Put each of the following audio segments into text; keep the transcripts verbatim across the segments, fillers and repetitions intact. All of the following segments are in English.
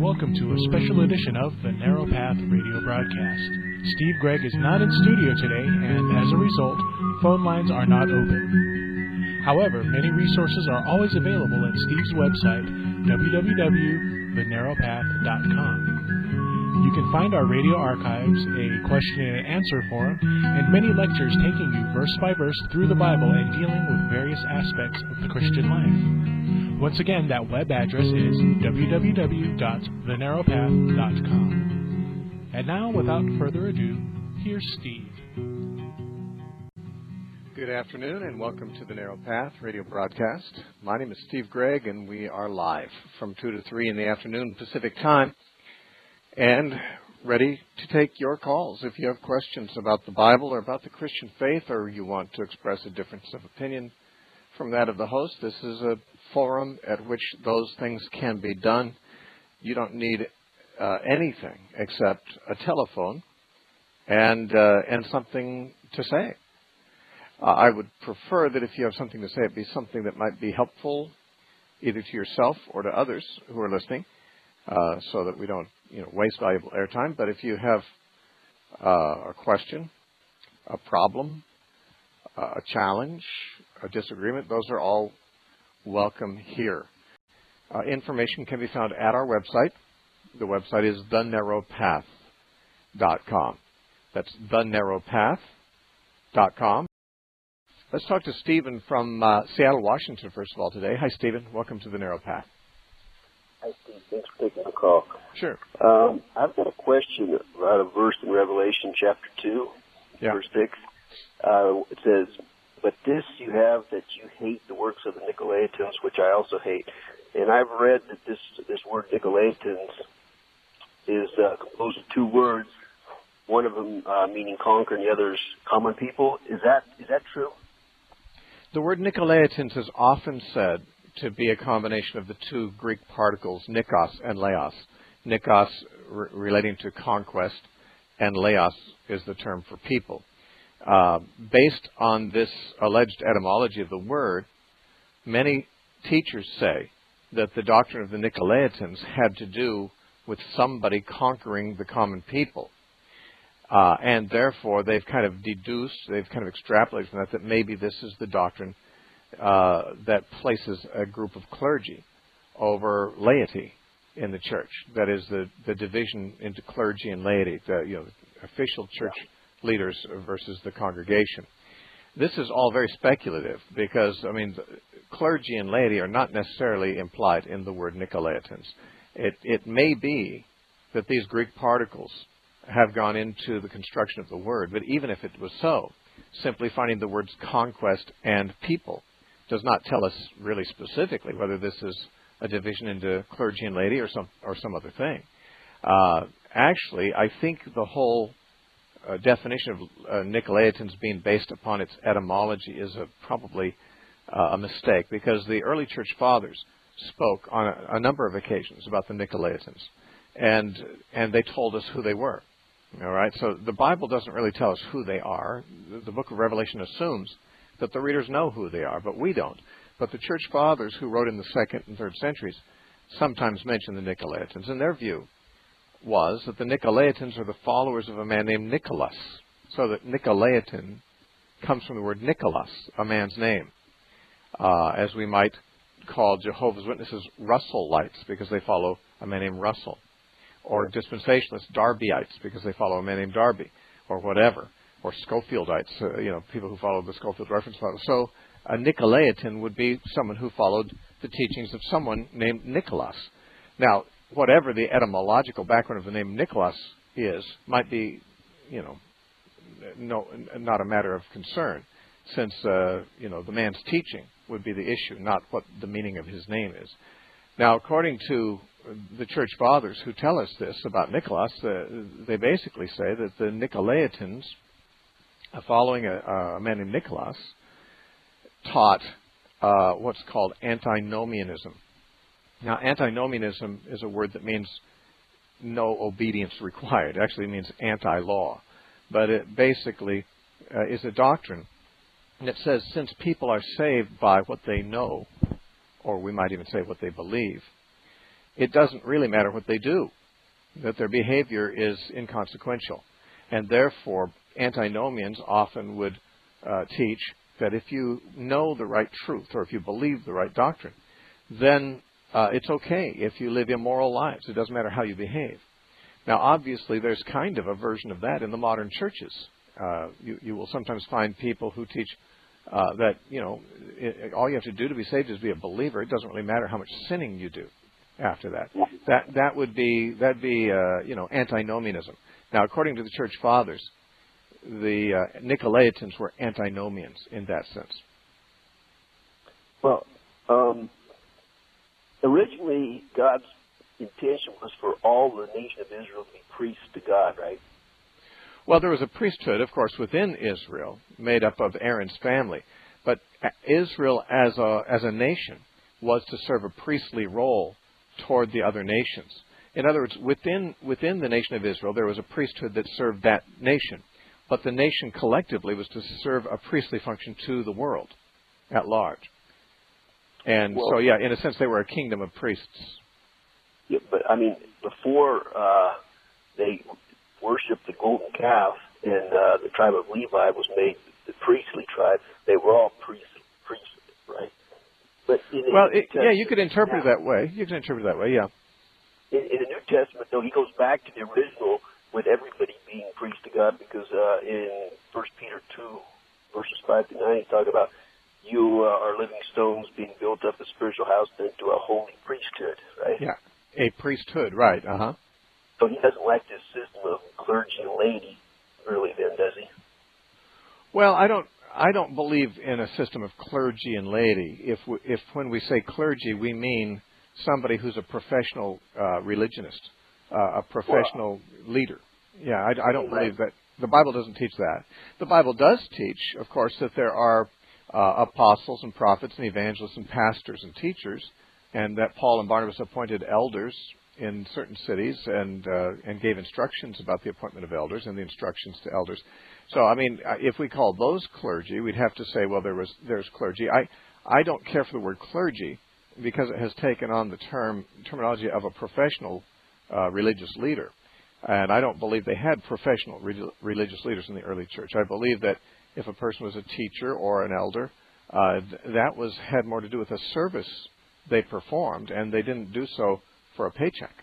Welcome to a special edition of the Narrow Path radio broadcast. Steve Gregg is not in studio today, and as a result, phone lines are not open. However, many resources are always available at Steve's website, w w w dot the narrow path dot com. You can find our radio archives, a question and answer forum, and many lectures taking you verse by verse through the Bible and dealing with various aspects of the Christian life. Once again, that web address is w w w dot the narrow path dot com. And now, without further ado, here's Steve. Good afternoon and welcome to the Narrow Path radio broadcast. My name is Steve Gregg and we are live from two to three in the afternoon Pacific time and ready to take your calls. If you have questions about the Bible or about the Christian faith, or you want to express a difference of opinion from that of the host, this is a forum at which those things can be done. You don't need uh, anything except a telephone and uh, and something to say. Uh, I would prefer that if you have something to say, it be something that might be helpful either to yourself or to others who are listening, uh, so that we don't you know waste valuable airtime. But if you have uh, a question, a problem, uh, a challenge, a disagreement, those are all welcome here. Uh, information can be found at our website. The website is the narrow path dot com. That's the narrow path dot com. Let's talk to Stephen from uh, Seattle, Washington, first of all, today. Hi, Stephen. Welcome to the Narrow Path. Hi, Steve. Thanks for taking the call. Sure. Um, I've got a question about a verse in Revelation chapter two, yeah. verse six. Uh, it says, "But this you have, that you hate the works of the Nicolaitans, which I also hate." And I've read that this this word Nicolaitans is uh, composed of two words, one of them uh, meaning conquer and the other is common people. Is that is that true? The word Nicolaitans is often said to be a combination of the two Greek particles, nikos and laos. Nikos re- relating to conquest, and laos is the term for people. Uh, based on this alleged etymology of the word, many teachers say that the doctrine of the Nicolaitans had to do with somebody conquering the common people. Uh, and therefore, they've kind of deduced, they've kind of extrapolated from that, that maybe this is the doctrine uh, that places a group of clergy over laity in the church. That is the, the division into clergy and laity, the you know, official church leaders versus the congregation. This is all very speculative because, I mean, clergy and laity are not necessarily implied in the word Nicolaitans. It, it may be that these Greek particles have gone into the construction of the word, but even if it was so, simply finding the words conquest and people does not tell us really specifically whether this is a division into clergy and laity or some or some other thing. Uh, actually, I think the whole uh, definition of uh, Nicolaitans being based upon its etymology is a, probably uh, a mistake, because the early church fathers spoke on a, a number of occasions about the Nicolaitans, and and they told us who they were. All right, so the Bible doesn't really tell us who they are. The book of Revelation assumes that the readers know who they are, but we don't. But the church fathers who wrote in the second and third centuries sometimes mention the Nicolaitans, and their view was that the Nicolaitans are the followers of a man named Nicholas. So that Nicolaitan comes from the word Nicholas, a man's name, uh, as we might call Jehovah's Witnesses Russellites because they follow a man named Russell, or dispensationalists Darbyites because they follow a man named Darby, or whatever, or Schofieldites, uh, you know, people who follow the Schofield reference model. So a Nicolaitan would be someone who followed the teachings of someone named Nicholas. Now, whatever the etymological background of the name Nicholas is, might be, you know, no, not a matter of concern, since, uh, you know, the man's teaching would be the issue, not what the meaning of his name is. Now, according to the church fathers who tell us this about Nicholas, uh, they basically say that the Nicolaitans, uh, following a, a man named Nicholas, taught uh, what's called antinomianism. Now, antinomianism is a word that means no obedience required. It actually means anti-law. But it basically uh, is a doctrine that says since people are saved by what they know, or we might even say what they believe, it doesn't really matter what they do, that their behavior is inconsequential. And therefore, antinomians often would uh, teach that if you know the right truth or if you believe the right doctrine, then uh, it's okay if you live immoral lives. It doesn't matter how you behave. Now, obviously, there's kind of a version of that in the modern churches. Uh, you, you will sometimes find people who teach uh, that, you know, it, all you have to do to be saved is be a believer. It doesn't really matter how much sinning you do after that. That that would be that'd be uh, you know, antinomianism. Now, according to the Church Fathers, the uh, Nicolaitans were antinomians in that sense. Well, um, originally God's intention was for all the nation of Israel to be priests to God, right? Well, there was a priesthood, of course, within Israel, made up of Aaron's family. But Israel as a as a nation was to serve a priestly role toward the other nations. In other words, within within the nation of Israel, there was a priesthood that served that nation. But the nation collectively was to serve a priestly function to the world at large. And well, so, yeah, in a sense, they were a kingdom of priests. Yeah, but, I mean, before uh, they worshipped the golden calf and uh, the tribe of Levi was made the priestly tribe, they were all priests, priests, right? But in well, the it, yeah, you could interpret yeah. it that way. You can interpret it that way, yeah. In, in the New Testament, though, he goes back to the original with everybody being priest to God, because uh, in First Peter two, verses five to nine, he talks about you uh, are living stones being built up a spiritual house into a holy priesthood, right? Yeah, a priesthood, right, uh-huh. So he doesn't like this system of clergy and laity, really, then, does he? Well, I don't I don't believe in a system of clergy and laity. If we, if when we say clergy, we mean somebody who's a professional uh, religionist. Uh, a professional well, leader. Yeah, I, I don't believe that. The Bible doesn't teach that. The Bible does teach, of course, that there are uh, apostles and prophets and evangelists and pastors and teachers, and that Paul and Barnabas appointed elders in certain cities and uh, and gave instructions about the appointment of elders and the instructions to elders. So, I mean, if we call those clergy, we'd have to say, well, there was there's clergy. I I don't care for the word clergy because it has taken on the term terminology of a professional Uh, religious leader. And I don't believe they had professional re- religious leaders in the early church. I believe that if a person was a teacher or an elder, uh, th- that was had more to do with a service they performed, and they didn't do so for a paycheck.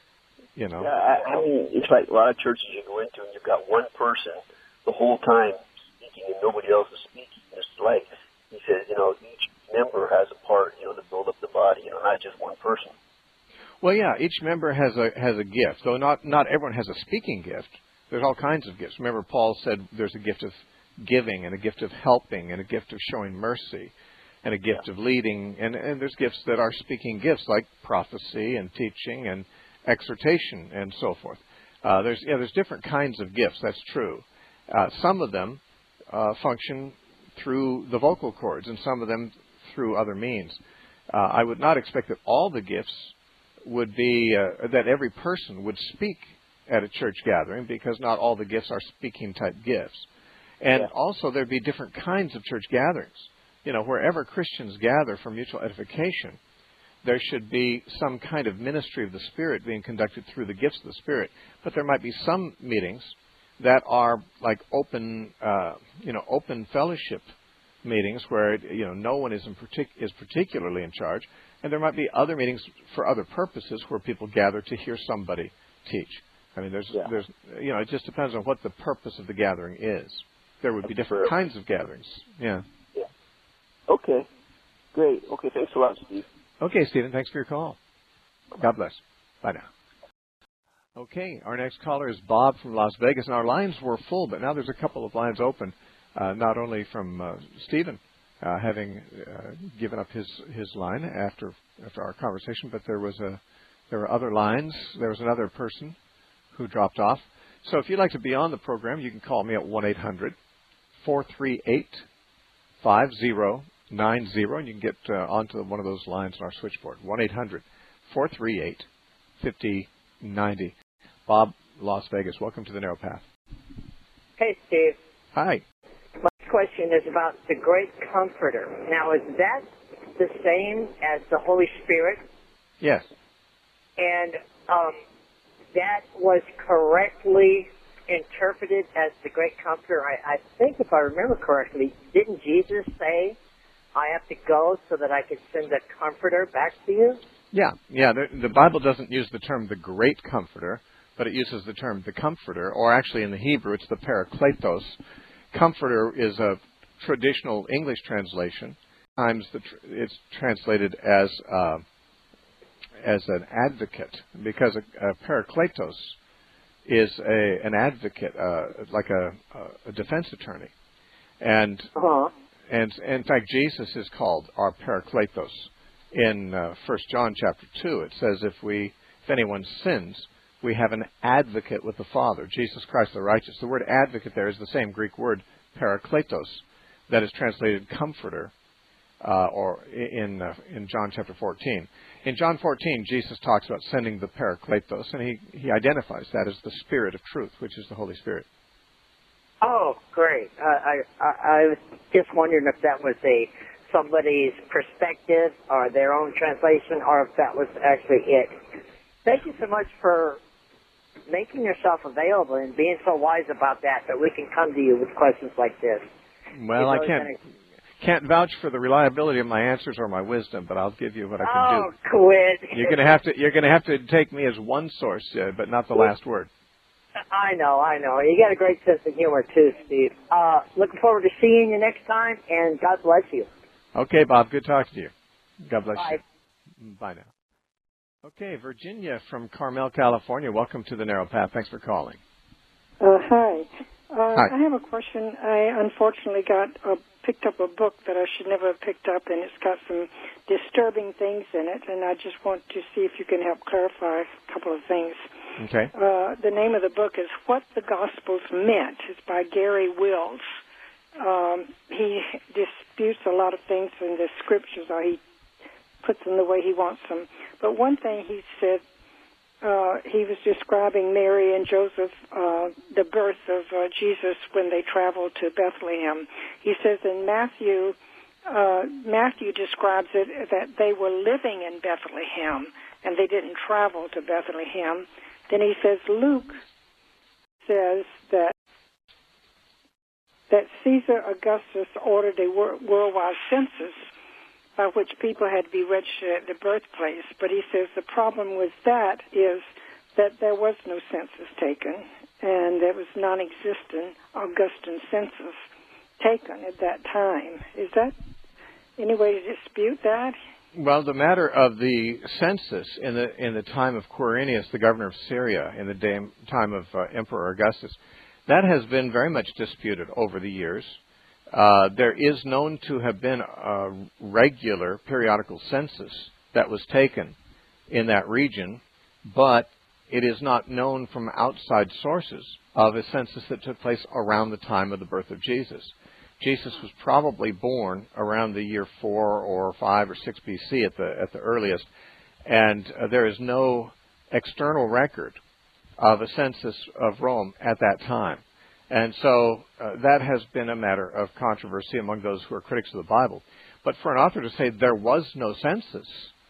You know? Yeah, I, I mean, it's like a lot of churches you go into and you've got one person the whole time speaking and nobody else is speaking. It's like, he says, you know, each member has a part, you know, to build up the body, you know, not just one person. Well, yeah, each member has a has a gift. Though not not everyone has a speaking gift. There's all kinds of gifts. Remember, Paul said there's a gift of giving and a gift of helping and a gift of showing mercy and a gift yeah. of leading. And, and there's gifts that are speaking gifts like prophecy and teaching and exhortation and so forth. Uh, there's yeah, there's different kinds of gifts. That's true. Uh, some of them uh, function through the vocal cords and some of them through other means. Uh, I would not expect that all the gifts would be uh, that every person would speak at a church gathering, because not all the gifts are speaking type gifts. And yeah. also there'd be different kinds of church gatherings. You know, wherever Christians gather for mutual edification, there should be some kind of ministry of the Spirit being conducted through the gifts of the Spirit. But there might be some meetings that are like open, uh, you know, open fellowship meetings where, you know, no one is in partic- is particularly in charge. And there might be other meetings for other purposes where people gather to hear somebody teach. I mean, there's, yeah. there's, you know, it just depends on what the purpose of the gathering is. There would be different kinds of gatherings. Yeah. Yeah. Okay. Great. Okay. Thanks a lot, Steve. Okay, Stephen. Thanks for your call. God bless. Bye now. Okay. Our next caller is Bob from Las Vegas, and our lines were full, but now there's a couple of lines open, uh, not only from uh, Stephen. Uh, having uh, given up his, his line after after our conversation, but there was a there were other lines. There was another person who dropped off. So if you'd like to be on the program, you can call me at one eight hundred, four three eight, five zero nine zero, and you can get uh, onto one of those lines on our switchboard. one eight hundred, four three eight, five zero nine zero. Bob, Las Vegas. Welcome to the Narrow Path. Hey, Steve. Hi. Question is about the Great Comforter. Now, is that the same as the Holy Spirit? Yes. and um, that was correctly interpreted as the Great Comforter. I, I think, if I remember correctly, didn't Jesus say, I have to go so that I can send a Comforter back to you? Yeah, yeah. The, the Bible doesn't use the term the Great Comforter, but it uses the term the Comforter, or actually in the Hebrew it's the Parakletos. Comforter is a traditional English translation. Sometimes the tr- it's translated as uh, as an advocate, because a, a Parakletos is a an advocate, uh, like a, a defense attorney, and Uh-huh. and in fact Jesus is called our Parakletos. In uh, First John chapter two, it says, if we, if anyone sins, we have an advocate with the Father, Jesus Christ the righteous. The word advocate there is the same Greek word, parakletos, that is translated comforter, uh, or in uh, in John chapter fourteen. In John fourteen, Jesus talks about sending the parakletos, and he, he identifies that as the Spirit of truth, which is the Holy Spirit. Oh, great. Uh, I, I I was just wondering if that was a somebody's perspective or their own translation, or if that was actually it. Thank you so much for making yourself available and being so wise about that, that we can come to you with questions like this. Well, I really can't gonna... can't vouch for the reliability of my answers or my wisdom, but I'll give you what I can oh, do. Oh, quit! You're gonna have to you're gonna have to take me as one source, uh, but not the last word. I know, I know. You got a great sense of humor too, Steve. Uh, looking forward to seeing you next time, and God bless you. Okay, Bob. Good talking to you. God bless Bye. you. Bye now. Okay, Virginia from Carmel, California. Welcome to the Narrow Path. Thanks for calling. Uh, hi. Uh, Hi. I have a question. I unfortunately got uh, picked up a book that I should never have picked up, and it's got some disturbing things in it, and I just want to see if you can help clarify a couple of things. Okay. Uh, the name of the book is What the Gospels Meant. It's by Gary Wills. Um, he disputes a lot of things in the scriptures, or he puts them the way he wants them. But one thing he said, uh, he was describing Mary and Joseph, uh, the birth of uh, Jesus when they traveled to Bethlehem. He says in Matthew, uh, Matthew describes it that they were living in Bethlehem and they didn't travel to Bethlehem. Then he says Luke says that that Caesar Augustus ordered a wor- worldwide census by which people had to be registered at the birthplace. But he says the problem with that is that there was no census taken, and there was non-existent Augustan census taken at that time. Is that any way to dispute that? Well, the matter of the census in the in the time of Quirinius, the governor of Syria, in the day, time of uh, Emperor Augustus, that has been very much disputed over the years. Uh, there is known to have been a regular periodical census that was taken in that region, but it is not known from outside sources of a census that took place around the time of the birth of Jesus. Jesus was probably born around the year four or five or six B C at the at the earliest, and uh, there is no external record of a census of Rome at that time. And so uh, that has been a matter of controversy among those who are critics of the Bible. But for an author to say there was no census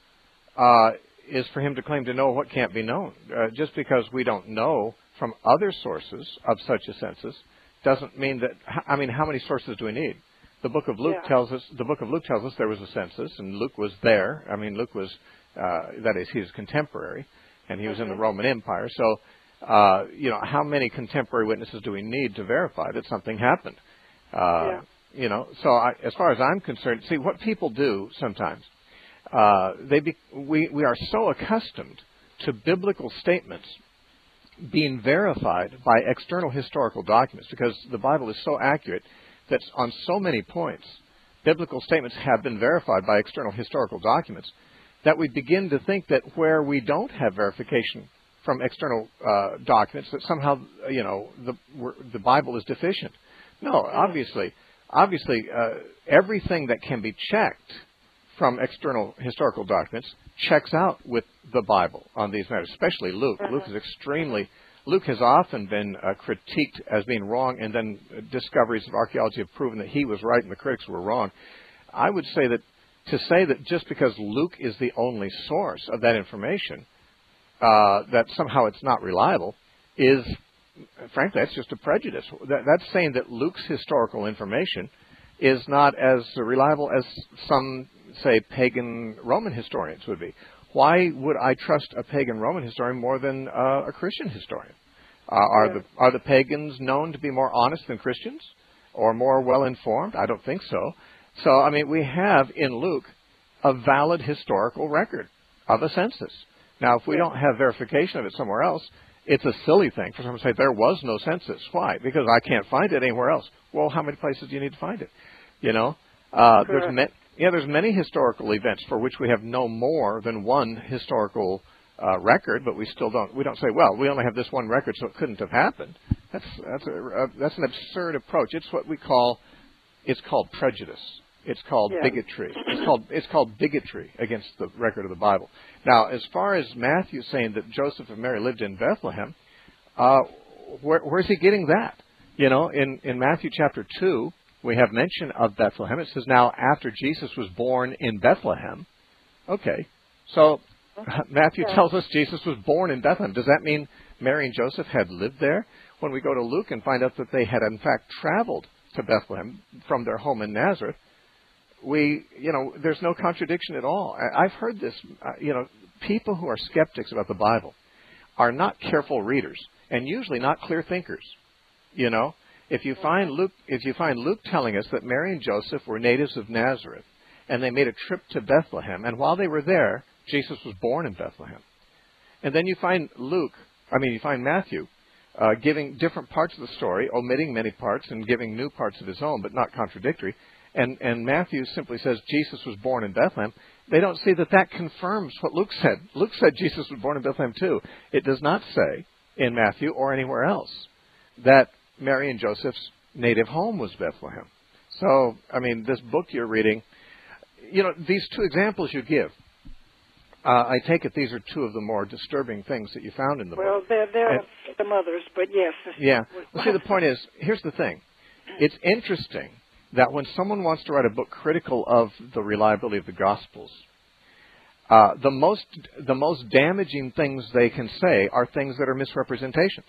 uh, is for him to claim to know what can't be known. Uh, just because we don't know from other sources of such a census doesn't mean that, I mean, how many sources do we need? The book of Luke Yeah. tells us, the book of Luke tells us there was a census, and Luke was there. I mean, Luke was, uh, that is, he was contemporary, and he was in the Roman Empire. So, uh, you know, how many contemporary witnesses do we need to verify that something happened? Uh, Yeah. You know, so I, as far as I'm concerned, see, what people do sometimes, uh, they be, we, we are so accustomed to biblical statements being verified by external historical documents, because the Bible is so accurate that on so many points, biblical statements have been verified by external historical documents, that we begin to think that where we don't have verification from external uh, documents, that somehow, you know, the, we're, the Bible is deficient. No, obviously, obviously, uh, everything that can be checked from external historical documents checks out with the Bible on these matters, especially Luke. Uh-huh. Luke is extremely, Luke has often been uh, critiqued as being wrong, and then uh, discoveries of archaeology have proven that he was right and the critics were wrong. I would say that to say that just because Luke is the only source of that information uh, that somehow it's not reliable is, frankly, that's just a prejudice. That, that's saying that Luke's historical information is not as reliable as some, say, pagan Roman historians would be. Why would I trust a pagan Roman historian more than uh, a Christian historian? Uh, are yeah. the are the pagans known to be more honest than Christians, or more well informed? I don't think so. So, I mean, we have in Luke a valid historical record of a census. Now, if we yeah. don't have verification of it somewhere else, it's a silly thing for someone to say there was no census. Why? Because I can't find it anywhere else. Well, how many places do you need to find it? You know, uh, there's ma- yeah, there's many historical events for which we have no more than one historical uh, record, but we still don't. We don't say, well, we only have this one record, so it couldn't have happened. That's that's a, a, that's an absurd approach. It's what we call it's called prejudice. It's called yeah. bigotry. It's called it's called bigotry against the record of the Bible. Now, as far as Matthew saying that Joseph and Mary lived in Bethlehem, uh, where, where's he getting that? You know, in, in Matthew chapter two, we have mention of Bethlehem. It says, now after Jesus was born in Bethlehem. Okay, so Matthew yeah. tells us Jesus was born in Bethlehem. Does that mean Mary and Joseph had lived there? When we go to Luke and find out that they had in fact traveled to Bethlehem from their home in Nazareth, we, you know, there's no contradiction at all. I've heard this, uh, you know, people who are skeptics about the Bible are not careful readers and usually not clear thinkers. You know, if you find Luke, if you find Luke telling us that Mary and Joseph were natives of Nazareth and they made a trip to Bethlehem, and while they were there, Jesus was born in Bethlehem. And then you find Luke, I mean, you find Matthew uh, giving different parts of the story, omitting many parts and giving new parts of his own, but not contradictory. And, and Matthew simply says Jesus was born in Bethlehem. They don't see that that confirms what Luke said. Luke said Jesus was born in Bethlehem too. It does not say in Matthew or anywhere else that Mary and Joseph's native home was Bethlehem. So, I mean, this book you're reading, you know, these two examples you give, uh, I take it these are two of the more disturbing things that you found in the well, book. Well, there, there and, are some others, but yes. Yeah. Well, see, the point is, here's the thing. It's interesting that when someone wants to write a book critical of the reliability of the Gospels, uh, the most the most damaging things they can say are things that are misrepresentations.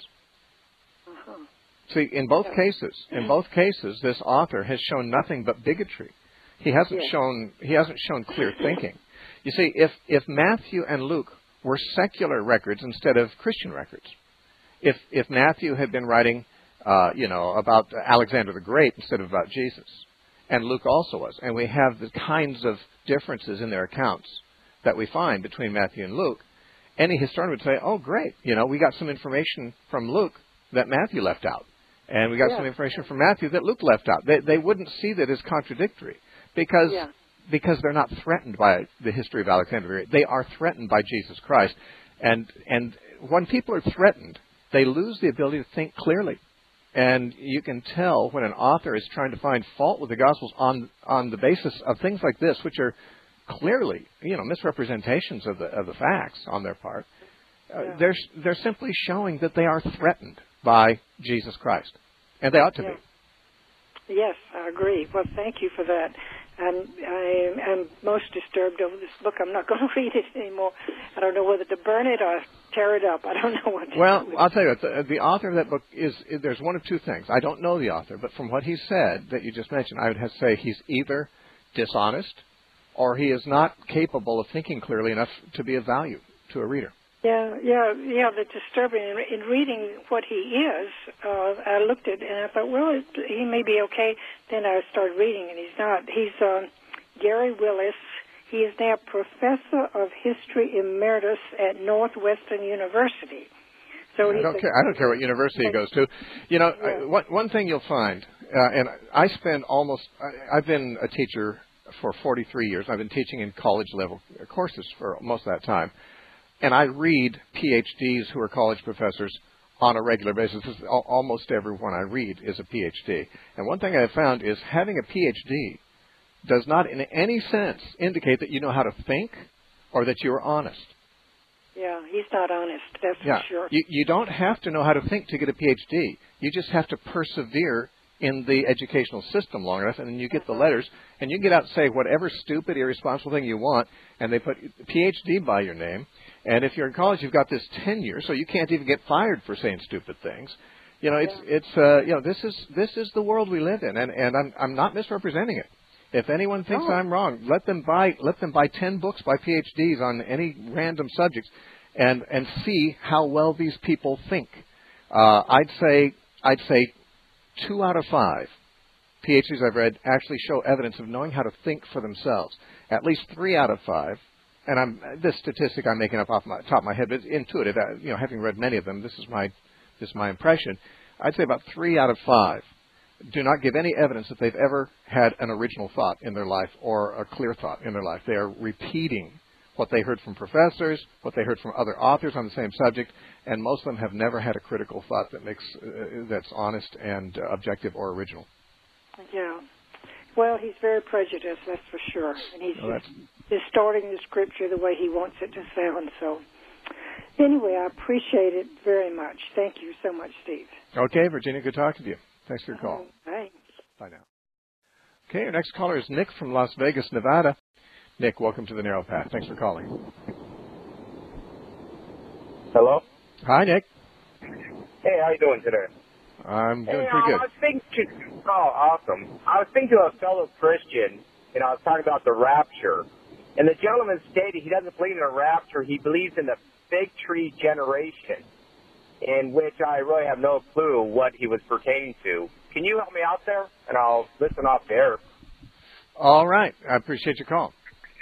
Uh-huh. See, in both yeah. cases, in both cases, this author has shown nothing but bigotry. He hasn't yeah. shown he hasn't shown clear thinking. You see, if if Matthew and Luke were secular records instead of Christian records, if if Matthew had been writing Uh, you know, about Alexander the Great instead of about Jesus. And Luke also was. And we have the kinds of differences in their accounts that we find between Matthew and Luke. Any historian would say, oh, great, you know, we got some information from Luke that Matthew left out. And we got yeah. some information from Matthew that Luke left out. They, they wouldn't see that as contradictory because, yeah. because they're not threatened by the history of Alexander the Great. They are threatened by Jesus Christ. And, and when people are threatened, they lose the ability to think clearly. And you can tell when an author is trying to find fault with the Gospels on on the basis of things like this, which are clearly, you know, misrepresentations of the of the facts on their part. Uh, yeah. They're they're simply showing that they are threatened by Jesus Christ, and they ought to yeah. be. Yes, I agree. Well, thank you for that. And I am most disturbed over this book. I'm not going to read it anymore. I don't know whether to burn it or tear it up. I don't know what to well, do. Well, I'll tell you what, the, the author of that book is, is, there's one of two things. I don't know the author, but from what he said that you just mentioned, I would have to say he's either dishonest or he is not capable of thinking clearly enough to be of value to a reader. Yeah, yeah, yeah. The disturbing in, in reading what he is, uh, I looked at it and I thought, well, it, he may be okay. Then I started reading, and he's not. He's um, Gary Willis. He is now professor of history emeritus at Northwestern University. So I don't care. I don't care what university he goes to. You know, yeah. I, one one thing you'll find, uh, and I spend almost. I, I've been a teacher for forty-three years. I've been teaching in college level courses for most of that time. And I read P H Ds who are college professors on a regular basis. This is almost everyone I read is a P H D. And one thing I have found is having a P H D does not in any sense indicate that you know how to think or that you are honest. Yeah, he's not honest, that's yeah. for sure. You, you don't have to know how to think to get a P H D. You just have to persevere in the educational system long enough, and then you get the letters, and you get out and say whatever stupid, irresponsible thing you want, and they put P H D by your name, And if you're in college, you've got this tenure, so you can't even get fired for saying stupid things. You know, it's it's uh, you know this is this is the world we live in, and and I'm I'm not misrepresenting it. If anyone thinks no. I'm wrong, let them buy let them buy ten books by P H Ds on any random subjects, and and see how well these people think. Uh, I'd say I'd say two out of five P H Ds I've read actually show evidence of knowing how to think for themselves. At least three out of five, and I'm this statistic I'm making up off my top of my head, but it's intuitive. Uh, you know, having read many of them, this is my this is my impression. I'd say about three out of five do not give any evidence that they've ever had an original thought in their life or a clear thought in their life. They are repeating what they heard from professors, what they heard from other authors on the same subject, and most of them have never had a critical thought that makes uh, that's honest and uh, objective or original. Yeah. Well, he's very prejudiced, that's for sure, and he's well, distorting the scripture the way he wants it to sound. So, anyway, I appreciate it very much. Thank you so much, Steve. Okay, Virginia, good talking to you. Thanks for your call. Bye. Bye now. Okay, our next caller is Nick from Las Vegas, Nevada. Nick, welcome to the Narrow Path. Thanks for calling. Hello? Hi, Nick. Hey, how you doing today? I'm doing hey, pretty good. I was thinking to, oh, awesome. I was thinking to a fellow Christian, and I was talking about the rapture. And the gentleman stated he doesn't believe in a rapture. He believes in the fig tree generation, in which I really have no clue what he was pertaining to. Can you help me out there? And I'll listen off the air. All right. I appreciate your call.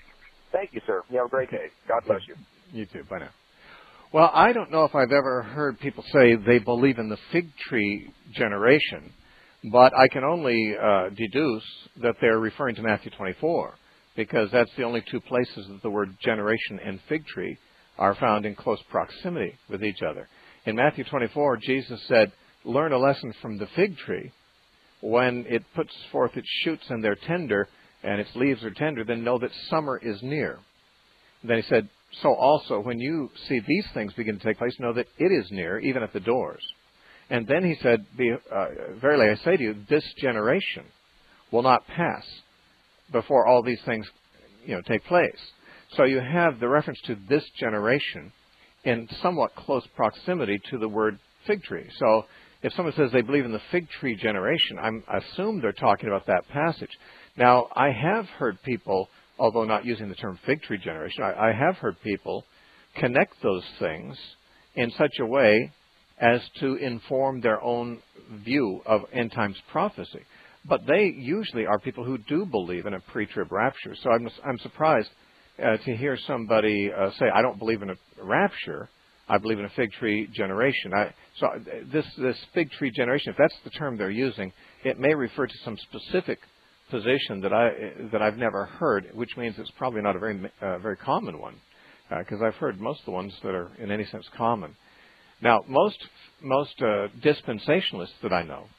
Thank you, sir. You have a great day. God bless you. You too. Bye now. Well, I don't know if I've ever heard people say they believe in the fig tree generation, but I can only uh, deduce that they're referring to Matthew twenty-four, because that's the only two places that the word generation and fig tree are found in close proximity with each other. In Matthew twenty-four, Jesus said, learn a lesson from the fig tree. When it puts forth its shoots and they're tender, and its leaves are tender, then know that summer is near. And then he said, so also, when you see these things begin to take place, know that it is near, even at the doors. And then he said, Be, uh, verily I say to you, this generation will not pass before all these things, you know, take place. So you have the reference to this generation in somewhat close proximity to the word fig tree. So if someone says they believe in the fig tree generation, I'm, I assume they're talking about that passage. Now, I have heard people, although not using the term fig tree generation, I, I have heard people connect those things in such a way as to inform their own view of end times prophecy. But they usually are people who do believe in a pre-trib rapture. So I'm, I'm surprised uh, to hear somebody uh, say, I don't believe in a rapture, I believe in a fig tree generation. I, so this, this fig tree generation, if that's the term they're using, it may refer to some specific position that I that I've never heard, which means it's probably not a very uh, very common one, because uh, I've heard most of the ones that are in any sense common. Now, most most uh, dispensationalists that I know,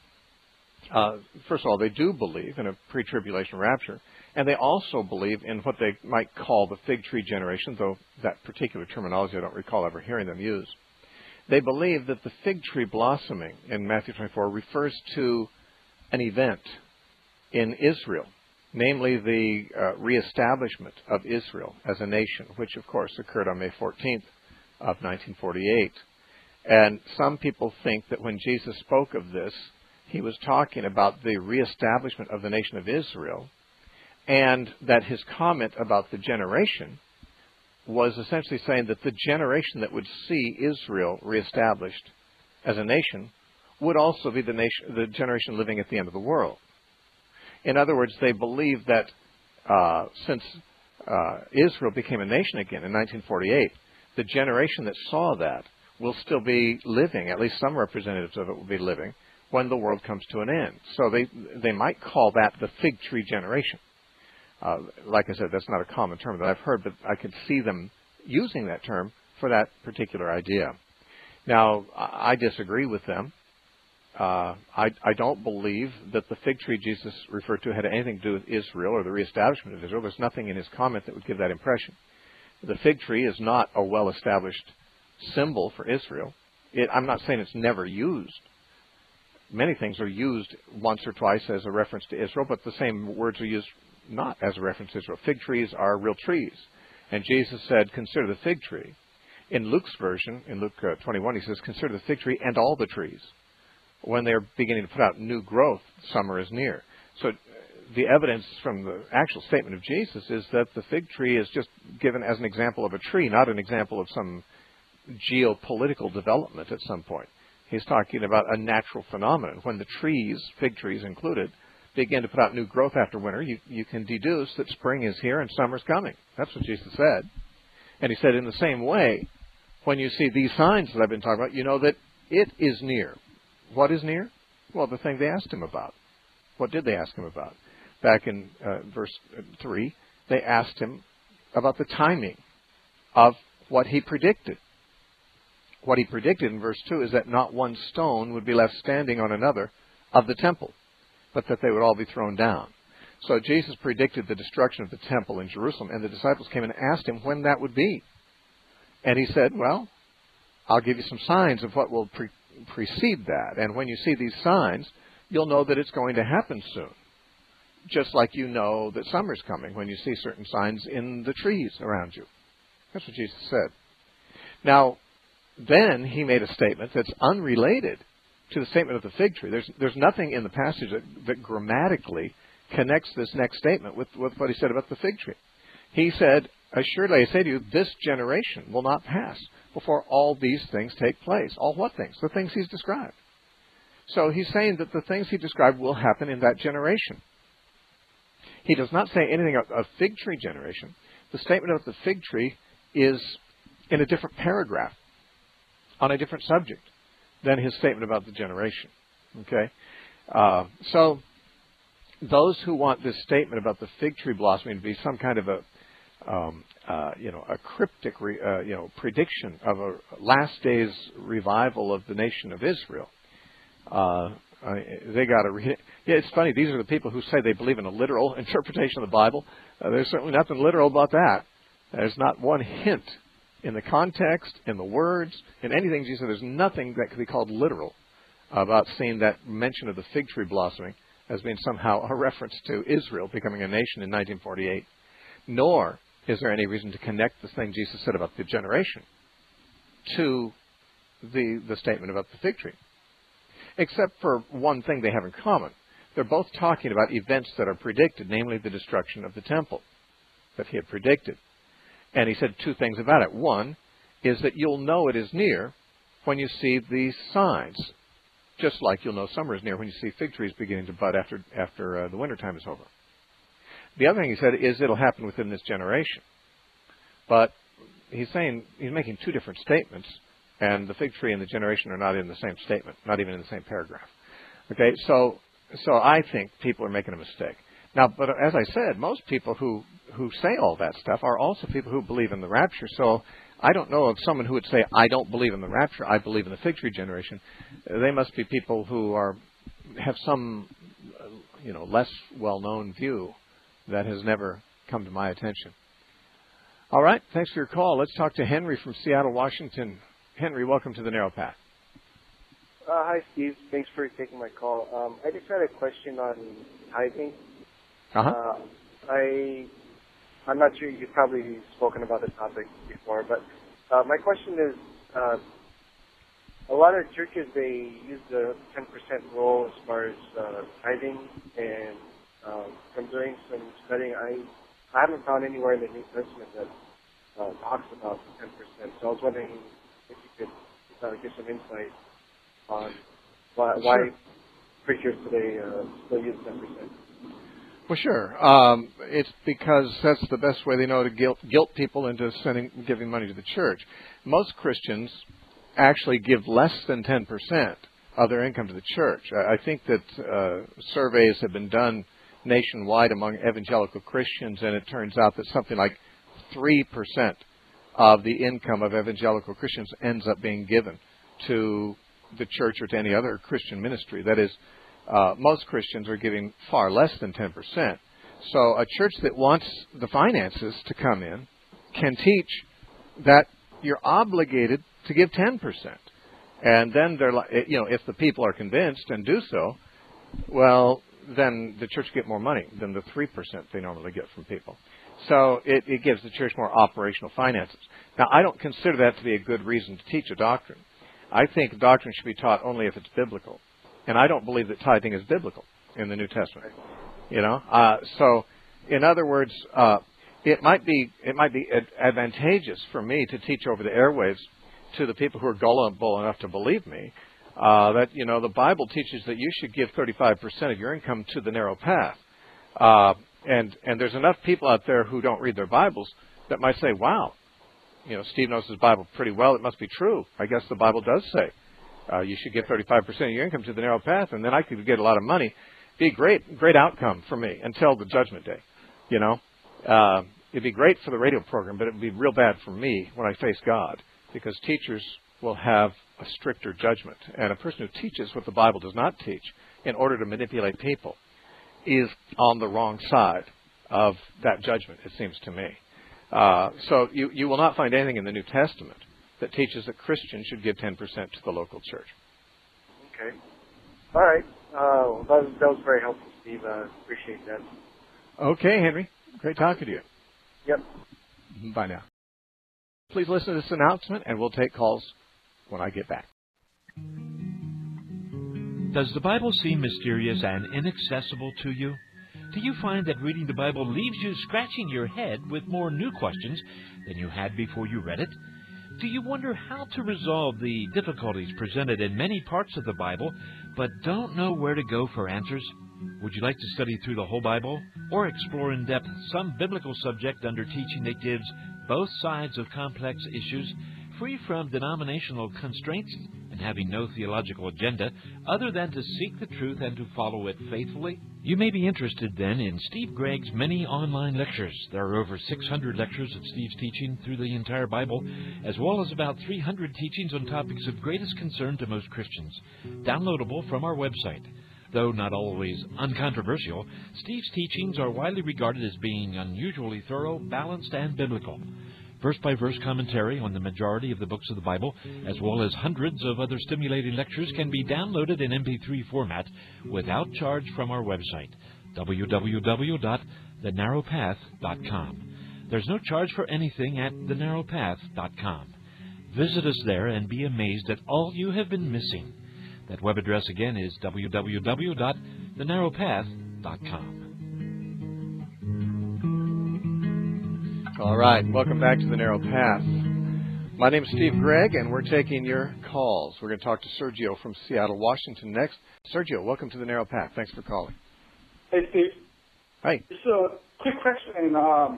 uh, first of all, they do believe in a pre-tribulation rapture, and they also believe in what they might call the fig tree generation, though that particular terminology I don't recall ever hearing them use. They believe that the fig tree blossoming in Matthew twenty-four refers to an event in Israel, namely the uh, reestablishment of Israel as a nation, which of course occurred on May fourteenth of nineteen forty-eight. And some people think that when Jesus spoke of this, he was talking about the reestablishment of the nation of Israel, and that his comment about the generation was essentially saying that the generation that would see Israel reestablished as a nation would also be the nation, the generation living at the end of the world. In other words, they believe that uh, since uh, Israel became a nation again in nineteen forty-eight, the generation that saw that will still be living, at least some representatives of it will be living, when the world comes to an end. So they they might call that the fig tree generation. Uh, like I said, that's not a common term that I've heard, but I could see them using that term for that particular idea. Now, I disagree with them. Uh, I, I don't believe that the fig tree Jesus referred to had anything to do with Israel or the reestablishment of Israel. There's nothing in his comment that would give that impression. The fig tree is not a well-established symbol for Israel. It, I'm not saying it's never used. Many things are used once or twice as a reference to Israel, but the same words are used not as a reference to Israel. Fig trees are real trees. And Jesus said, consider the fig tree. In Luke's version, in Luke uh, twenty-one, he says, consider the fig tree and all the trees. When they're beginning to put out new growth, summer is near. So the evidence from the actual statement of Jesus is that the fig tree is just given as an example of a tree, not an example of some geopolitical development at some point. He's talking about a natural phenomenon. When the trees, fig trees included, begin to put out new growth after winter, you, you can deduce that spring is here and summer's coming. That's what Jesus said. And he said, in the same way, when you see these signs that I've been talking about, you know that it is near. What is near? Well, the thing they asked him about. What did they ask him about? Back in uh, verse three, they asked him about the timing of what he predicted. What he predicted in verse two is that not one stone would be left standing on another of the temple, but that they would all be thrown down. So Jesus predicted the destruction of the temple in Jerusalem, and the disciples came and asked him when that would be. And he said, well, I'll give you some signs of what will pre- precede that. And when you see these signs, you'll know that it's going to happen soon. Just like you know that summer's coming when you see certain signs in the trees around you. That's what Jesus said. Now, then he made a statement that's unrelated to the statement of the fig tree. There's, there's nothing in the passage that, that grammatically connects this next statement with, with what he said about the fig tree. He said, assuredly I say to you, this generation will not pass before all these things take place. All what things? The things he's described. So he's saying that the things he described will happen in that generation. He does not say anything of a fig tree generation. The statement of the fig tree is in a different paragraph, on a different subject than his statement about the generation. Okay? Uh, so those who want this statement about the fig tree blossoming to be some kind of a um, uh, you know, a cryptic re, uh, you know, prediction of a last days revival of the nation of Israel, uh, uh, they got to read it. Yeah, it's funny. These are the people who say they believe in a literal interpretation of the Bible. Uh, there's certainly nothing literal about that. There's not one hint in the context, in the words, in anything Jesus said. There's nothing that could be called literal about seeing that mention of the fig tree blossoming as being somehow a reference to Israel becoming a nation in nineteen forty-eight. Nor is there any reason to connect the thing Jesus said about the generation to the, the statement about the fig tree. Except for one thing they have in common. They're both talking about events that are predicted, namely the destruction of the temple that he had predicted. And he said two things about it. One is that you'll know it is near when you see these signs, just like you'll know summer is near when you see fig trees beginning to bud after, after uh, the wintertime is over. The other thing he said is it'll happen within this generation. But he's saying, he's making two different statements, and the fig tree and the generation are not in the same statement, not even in the same paragraph. Okay, so so I think people are making a mistake. Now, but as I said, most people who, who say all that stuff are also people who believe in the rapture. So I don't know of someone who would say, I don't believe in the rapture, I believe in the fig tree generation. They must be people who are have some, you know, less well-known view that has never come to my attention. All right, thanks for your call. Let's talk to Henry from Seattle, Washington. Henry, welcome to the Narrow Path. Uh, hi, Steve. Thanks for taking my call. Um, I just had a question on tithing. Uh-huh. Uh, I, I'm not sure you've probably spoken about the topic before, but uh, my question is, uh, a lot of churches, they use the ten percent rule as far as uh, tithing, and um, from doing some studying, I, I haven't found anywhere in the New Testament that uh, talks about ten percent. So I was wondering if you could uh, give some insight on why, sure. why preachers today uh, still use ten percent. Well, sure. Um, it's because that's the best way they know to guilt, guilt people into sending, giving money to the church. Most Christians actually give less than ten percent of their income to the church. I, I think that uh, surveys have been done nationwide among evangelical Christians, and it turns out that something like three percent of the income of evangelical Christians ends up being given to the church or to any other Christian ministry. That is, uh, most Christians are giving far less than ten percent. So a church that wants the finances to come in can teach that you're obligated to give ten percent. And then they're like, you know, if the people are convinced and do so, well, then the church get more money than the three percent they normally get from people. So it, it gives the church more operational finances. Now, I don't consider that to be a good reason to teach a doctrine. I think doctrine should be taught only if it's biblical. And I don't believe that tithing is biblical in the New Testament. You know, uh, so in other words, uh, it might be it might be ad- advantageous for me to teach over the airwaves to the people who are gullible enough to believe me uh, that, you know, the Bible teaches that you should give thirty-five percent of your income to the narrow path. Uh, and and there's enough people out there who don't read their Bibles that might say, wow, you know, Steve knows his Bible pretty well. It must be true. I guess the Bible does say uh, you should give thirty-five percent of your income to the narrow path, and then I could get a lot of money. Be a great, great outcome for me until the judgment day. You know, uh, it'd be great for the radio program, but it'd be real bad for me when I face God, because teachers will have a stricter judgment. And a person who teaches what the Bible does not teach in order to manipulate people is on the wrong side of that judgment, it seems to me. Uh, so you, you will not find anything in the New Testament that teaches that Christians should give ten percent to the local church. Okay. All right. Uh, that, was, that was very helpful, Steve. I uh, appreciate that. Okay, Henry. Great talking to you. Yep. Bye now. Please listen to this announcement, and we'll take calls when I get back. Does the Bible seem mysterious and inaccessible to you? Do you find that reading the Bible leaves you scratching your head with more new questions than you had before you read it? Do you wonder how to resolve the difficulties presented in many parts of the Bible, but don't know where to go for answers? Would you like to study through the whole Bible, or explore in depth some biblical subject under teaching that gives both sides of complex issues, free from denominational constraints and having no theological agenda other than to seek the truth and to follow it faithfully? You may be interested then in Steve Gregg's many online lectures. There are over six hundred lectures of Steve's teaching through the entire Bible, as well as about three hundred teachings on topics of greatest concern to most Christians, downloadable from our website. Though not always uncontroversial, Steve's teachings are widely regarded as being unusually thorough, balanced, and biblical. Verse-by-verse commentary on the majority of the books of the Bible, as well as hundreds of other stimulating lectures, can be downloaded in M P three format without charge from our website, w w w dot the narrow path dot com. There's no charge for anything at the narrow path dot com. Visit us there and be amazed at all you have been missing. That web address again is w w w dot the narrow path dot com. All right, welcome back to The Narrow Path. My name is Steve Gregg, and we're taking your calls. We're going to talk to Sergio from Seattle, Washington next. Sergio, welcome to The Narrow Path. Thanks for calling. Hey, Steve. Hi. So, quick question. Um,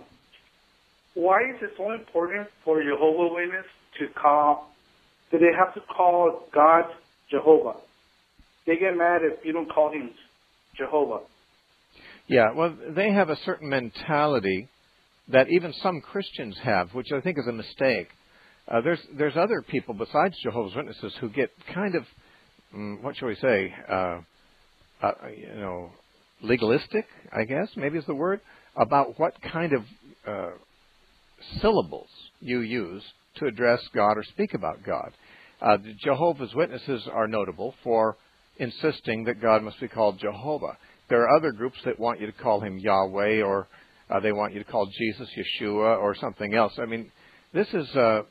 why is it so important for Jehovah's Witnesses to call, do they have to call God Jehovah? They get mad if you don't call him Jehovah. Yeah, well, they have a certain mentality that even some Christians have, which I think is a mistake. Uh, there's there's other people besides Jehovah's Witnesses who get kind of, um, what shall we say, uh, uh, you know, legalistic, I guess, maybe is the word, about what kind of uh, syllables you use to address God or speak about God. Uh, the Jehovah's Witnesses are notable for insisting that God must be called Jehovah. There are other groups that want you to call him Yahweh, or uh, they want you to call Jesus Yeshua or something else. I mean, this is uh,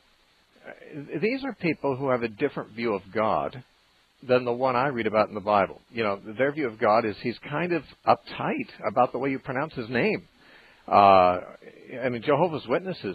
these are people who have a different view of God than the one I read about in the Bible. You know, their view of God is he's kind of uptight about the way you pronounce his name. Uh, I mean, Jehovah's Witnesses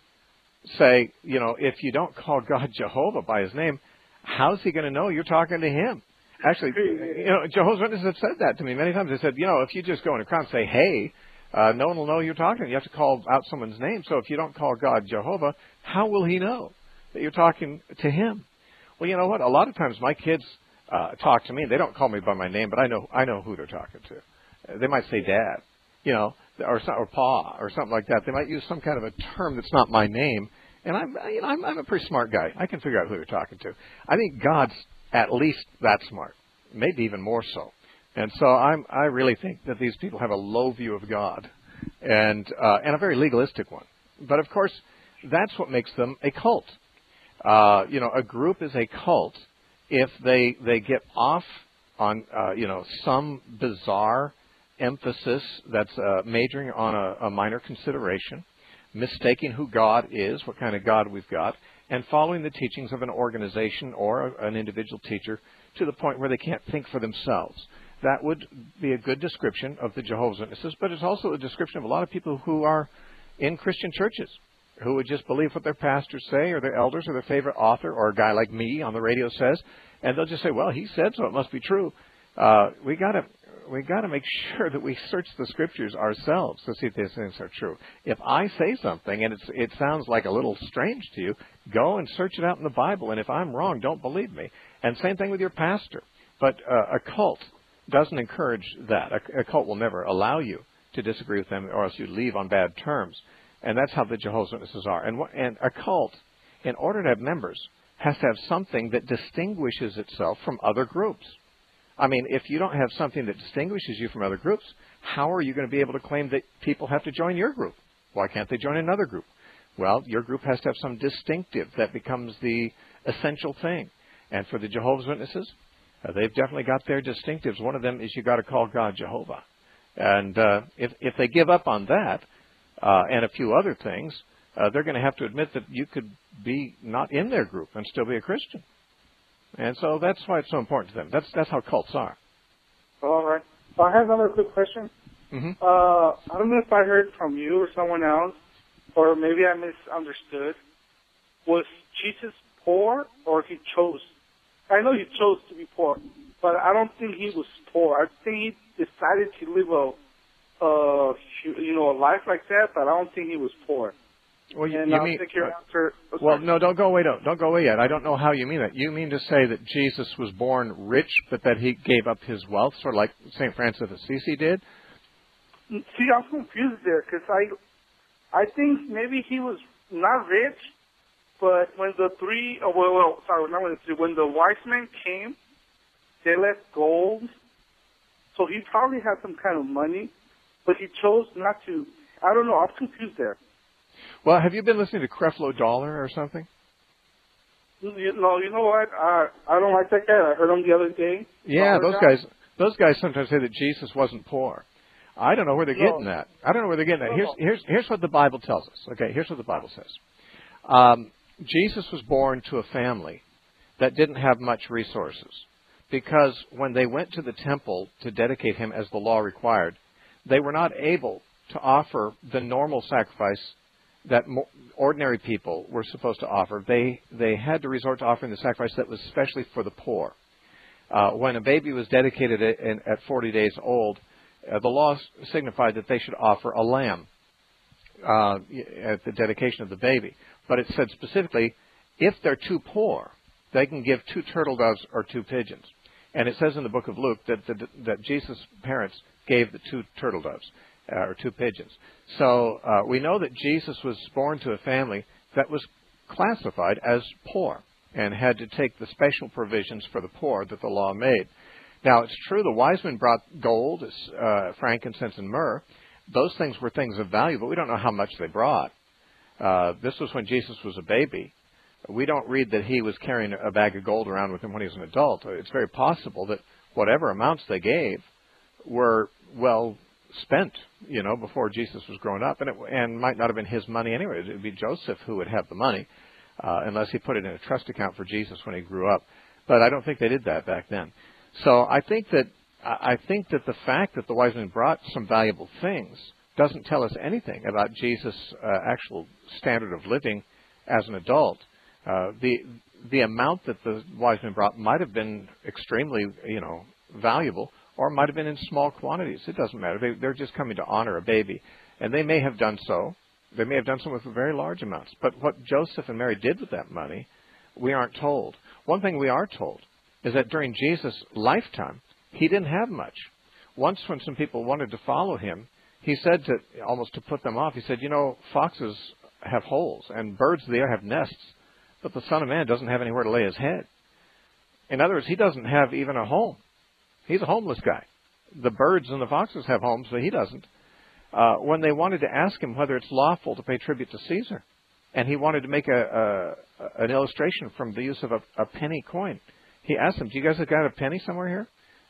say, you know, if you don't call God Jehovah by his name, how's he going to know you're talking to him? Actually, you know, Jehovah's Witnesses have said that to me many times. They said, you know, if you just go in a crowd and say, hey, uh, no one will know you're talking. You have to call out someone's name. So if you don't call God Jehovah, how will he know that you're talking to him? Well, you know what? A lot of times my kids uh, talk to me. They don't call me by my name, but I know I know who they're talking to. Uh, they might say Dad, you know, or or Pa, or something like that. They might use some kind of a term that's not my name. And I'm, you know, I'm, I'm a pretty smart guy. I can figure out who they're talking to. I think God's at least that smart, maybe even more so. And so I'm, I really think that these people have a low view of God, and uh, and a very legalistic one. But of course, that's what makes them a cult. Uh, you know, a group is a cult if they they get off on uh, you know some bizarre emphasis, that's uh, majoring on a, a minor consideration, mistaking who God is, what kind of God we've got, and following the teachings of an organization or a, an individual teacher to the point where they can't think for themselves. That would be a good description of the Jehovah's Witnesses, but it's also a description of a lot of people who are in Christian churches, who would just believe what their pastors say or their elders or their favorite author or a guy like me on the radio says, and they'll just say, well, he said so, it must be true. Uh, we got to we got to make sure that we search the Scriptures ourselves to see if these things are true. If I say something and it's, it sounds like a little strange to you, go and search it out in the Bible, and if I'm wrong, don't believe me. And same thing with your pastor. But uh, a cult doesn't encourage that. A, a cult will never allow you to disagree with them, or else you leave on bad terms. And that's how the Jehovah's Witnesses are. And, and a cult, in order to have members, has to have something that distinguishes itself from other groups. I mean, if you don't have something that distinguishes you from other groups, how are you going to be able to claim that people have to join your group? Why can't they join another group? Well, your group has to have some distinctive that becomes the essential thing. And for the Jehovah's Witnesses, uh, they've definitely got their distinctives. One of them is you got to call God Jehovah. And uh, if, if they give up on that uh, and a few other things, uh, they're going to have to admit that you could be not in their group and still be a Christian. And so that's why it's so important to them. That's that's how cults are. All right. So I have another quick question. Mm-hmm. Uh, I don't know if I heard from you or someone else, or maybe I misunderstood. Was Jesus poor, or he chose? I know he chose to be poor, but I don't think he was poor. I think he decided to live a, uh, you know, a life like that, but I don't think he was poor. Well, you, and you I'll mean, take your answer. Oh, well, no, don't go away. Don't, don't go away yet. I don't know how you mean that. You mean to say that Jesus was born rich, but that he gave up his wealth, sort of like Saint Francis of Assisi did? See, I'm confused there, because I, I think maybe he was not rich, but when the three, oh, well, well, sorry, not when the three, when the wise men came, they left gold, so he probably had some kind of money, but he chose not to. I don't know. I'm confused there. Well, have you been listening to Creflo Dollar or something? You know, you know what? I I don't like that guy. I heard him the other day. Yeah, those guy. guys. Those guys sometimes say that Jesus wasn't poor. I don't know where they're No. getting that. I don't know where they're getting that. No, Here's no. here's here's what the Bible tells us. Okay, here's what the Bible says. Um, Jesus was born to a family that didn't have much resources, because when they went to the temple to dedicate him as the law required, they were not able to offer the normal sacrifice that mo- ordinary people were supposed to offer. They they had to resort to offering the sacrifice that was especially for the poor. Uh, when a baby was dedicated at, at forty days old, uh, the law signified that they should offer a lamb uh, at the dedication of the baby. But it said specifically, if they're too poor, they can give two turtle doves or two pigeons. And it says in the book of Luke that the, that Jesus' parents gave the two turtle doves. Uh, or two pigeons. So uh, we know that Jesus was born to a family that was classified as poor and had to take the special provisions for the poor that the law made. Now, it's true the wise men brought gold, uh, frankincense, and myrrh. Those things were things of value, but we don't know how much they brought. Uh, this was when Jesus was a baby. We don't read that he was carrying a bag of gold around with him when he was an adult. It's very possible that whatever amounts they gave were, well, spent, you know, before Jesus was grown up, and it and might not have been his money anyway. It would be Joseph who would have the money, uh, unless he put it in a trust account for Jesus when he grew up. But I don't think they did that back then. So I think that I think that the fact that the wise men brought some valuable things doesn't tell us anything about Jesus' uh, actual standard of living as an adult. Uh, the the amount that the wise men brought might have been extremely, you know, valuable, or it might have been in small quantities. It doesn't matter. They, they're just coming to honor a baby. And they may have done so. They may have done so with very large amounts. But what Joseph and Mary did with that money, we aren't told. One thing we are told is that during Jesus' lifetime, he didn't have much. Once when some people wanted to follow him, he said to, almost to put them off, he said, you know, foxes have holes and birds of the air have nests, but the Son of Man doesn't have anywhere to lay his head. In other words, he doesn't have even a home. He's a homeless guy. The birds and the foxes have homes, but he doesn't. Uh, when they wanted to ask him whether it's lawful to pay tribute to Caesar, and he wanted to make a, a an illustration from the use of a, a penny coin, he asked them, do you guys have got a penny somewhere here?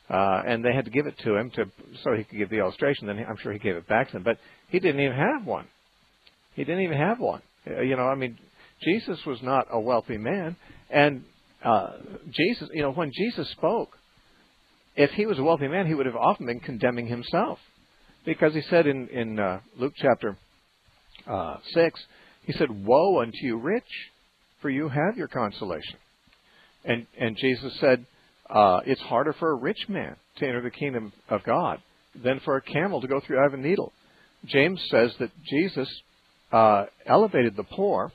Uh, and they had to give it to him to so he could give the illustration. Then I'm sure he gave it back to them. But he didn't even have one. He didn't even have one. Uh, you know, I mean, Jesus was not a wealthy man. And uh, Jesus, you know, when Jesus spoke, if he was a wealthy man, he would have often been condemning himself. Because he said in, in uh, Luke chapter uh, six, he said, "Woe unto you rich, for you have your consolation." And, and Jesus said, Uh, it's harder for a rich man to enter the kingdom of God than for a camel to go through the eye of a needle. James says that Jesus uh, elevated the poor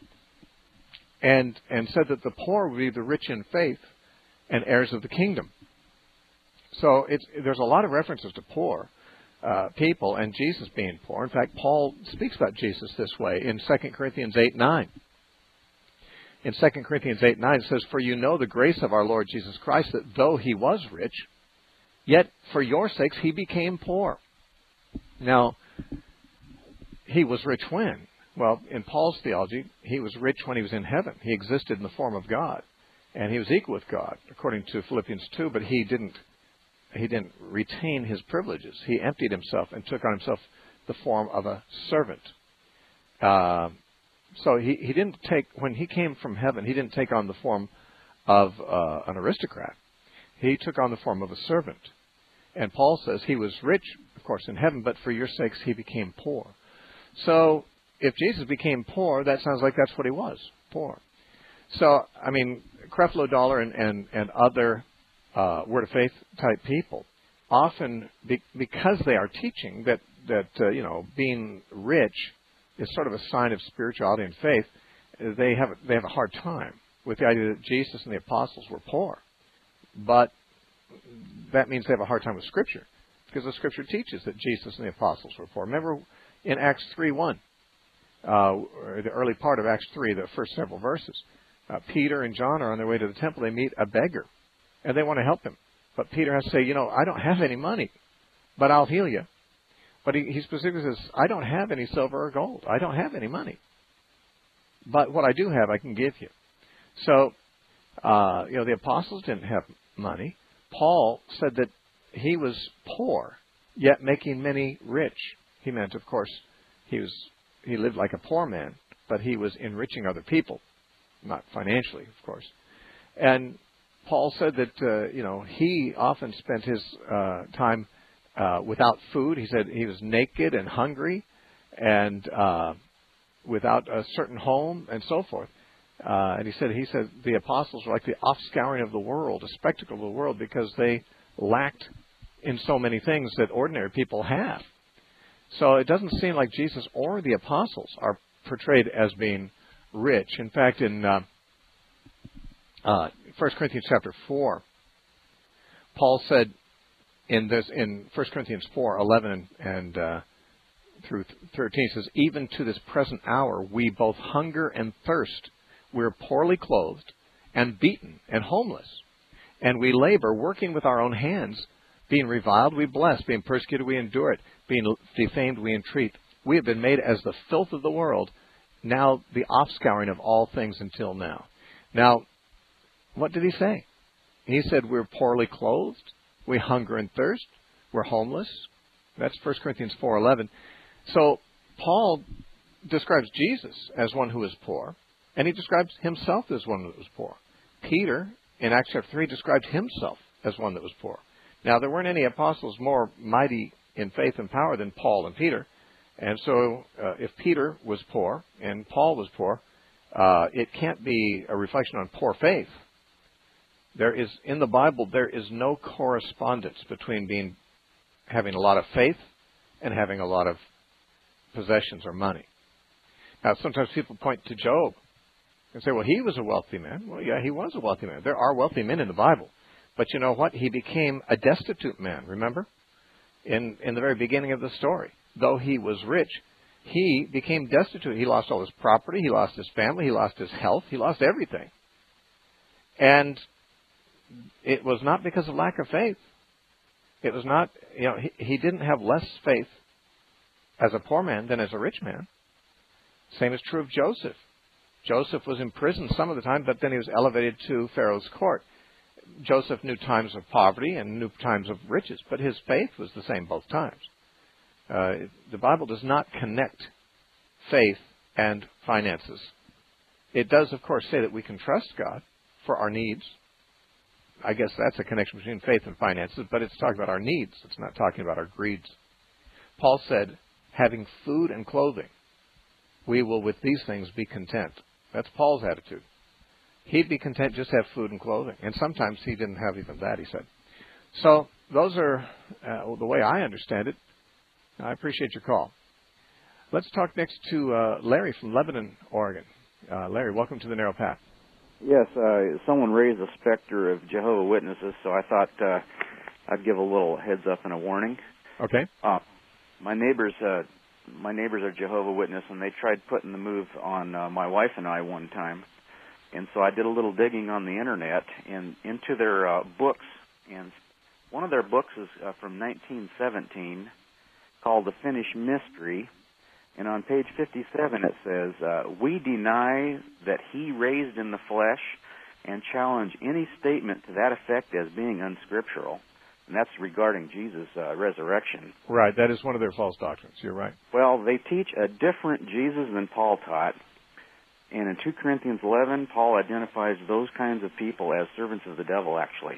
and and said that the poor would be the rich in faith and heirs of the kingdom. So it's, there's a lot of references to poor uh, people and Jesus being poor. In fact, Paul speaks about Jesus this way in Second Corinthians eight nine. In Second Corinthians eight nine, it says, "For you know the grace of our Lord Jesus Christ, that though he was rich, yet for your sakes he became poor." Now, he was rich when? Well, in Paul's theology, he was rich when he was in heaven. He existed in the form of God, and he was equal with God, according to Philippians two, but he didn't, he didn't retain his privileges. He emptied himself and took on himself the form of a servant. Uh, So he, he didn't take, when he came from heaven, he didn't take on the form of uh, an aristocrat. He took on the form of a servant. And Paul says he was rich, of course, in heaven, but for your sakes he became poor. So if Jesus became poor, that sounds like that's what he was, poor. So, I mean, Creflo Dollar and, and, and other uh, Word of Faith type people, often be, because they are teaching that, that uh, you know, being rich is sort of a sign of spirituality and faith, they have they have a hard time with the idea that Jesus and the apostles were poor. But that means they have a hard time with Scripture, because the Scripture teaches that Jesus and the apostles were poor. Remember in Acts three one, uh, or the early part of Acts three, the first several verses, uh, Peter and John are on their way to the temple. They meet a beggar, and they want to help him. But Peter has to say, you know, I don't have any money, but I'll heal you. But he, he specifically says, I don't have any silver or gold. I don't have any money. But what I do have, I can give you. So, uh, you know, the apostles didn't have money. Paul said that he was poor, yet making many rich. He meant, of course, he was he lived like a poor man, but he was enriching other people, not financially, of course. And Paul said that, uh, you know, he often spent his uh, time Uh, without food. He said he was naked and hungry and uh, without a certain home and so forth. Uh, and he said he said the apostles were like the offscouring of the world, a spectacle of the world, because they lacked in so many things that ordinary people have. So it doesn't seem like Jesus or the apostles are portrayed as being rich. In fact, in uh, uh, First Corinthians chapter four, Paul said, In this, in First Corinthians four eleven and, and uh, through thirteen, it says, "Even to this present hour, we both hunger and thirst. We're poorly clothed and beaten and homeless. And we labor, working with our own hands. Being reviled, we bless. Being persecuted, we endure it. Being defamed, we entreat. We have been made as the filth of the world, now the offscouring of all things until now." Now, what did he say? He said we're poorly clothed. We hunger and thirst. We're homeless. That's First Corinthians four eleven. So Paul describes Jesus as one who is poor, and he describes himself as one that was poor. Peter, in Acts chapter three, described himself as one that was poor. Now, there weren't any apostles more mighty in faith and power than Paul and Peter. And so uh, if Peter was poor and Paul was poor, uh, it can't be a reflection on poor faith. There is, in the Bible, there is no correspondence between being having a lot of faith and having a lot of possessions or money. Now, sometimes people point to Job and say, well, he was a wealthy man. Well, yeah, he was a wealthy man. There are wealthy men in the Bible. But you know what? He became a destitute man, remember? In, in the very beginning of the story. Though he was rich, he became destitute. He lost all his property. He lost his family. He lost his health. He lost everything. And it was not because of lack of faith. It was not, you know, he, he didn't have less faith as a poor man than as a rich man. Same is true of Joseph. Joseph was in prison some of the time, but then he was elevated to Pharaoh's court. Joseph knew times of poverty and knew times of riches, but his faith was the same both times. Uh, the Bible does not connect faith and finances. It does, of course, say that we can trust God for our needs. I guess that's a connection between faith and finances, but it's talking about our needs. It's not talking about our greeds. Paul said, having food and clothing, we will with these things be content. That's Paul's attitude. He'd be content just to have food and clothing. And sometimes he didn't have even that, he said. So those are uh, the way I understand it. I appreciate your call. Let's talk next to uh, Larry from Lebanon, Oregon. Uh, Larry, welcome to the Narrow Path. Yes, uh, someone raised a specter of Jehovah's Witnesses, so I thought uh, I'd give a little heads up and a warning. Okay. Uh, my neighbors, uh, my neighbors are Jehovah's Witnesses, and they tried putting the move on uh, my wife and I one time. And so I did a little digging on the internet and into their uh, books, and one of their books is uh, from nineteen seventeen, called The Finished Mystery. And on page fifty-seven it says, uh, we deny that he raised in the flesh and challenge any statement to that effect as being unscriptural. And that's regarding Jesus' uh, resurrection. Right, that is one of their false doctrines. You're right. Well, they teach a different Jesus than Paul taught. And in two Corinthians eleven, Paul identifies those kinds of people as servants of the devil, actually.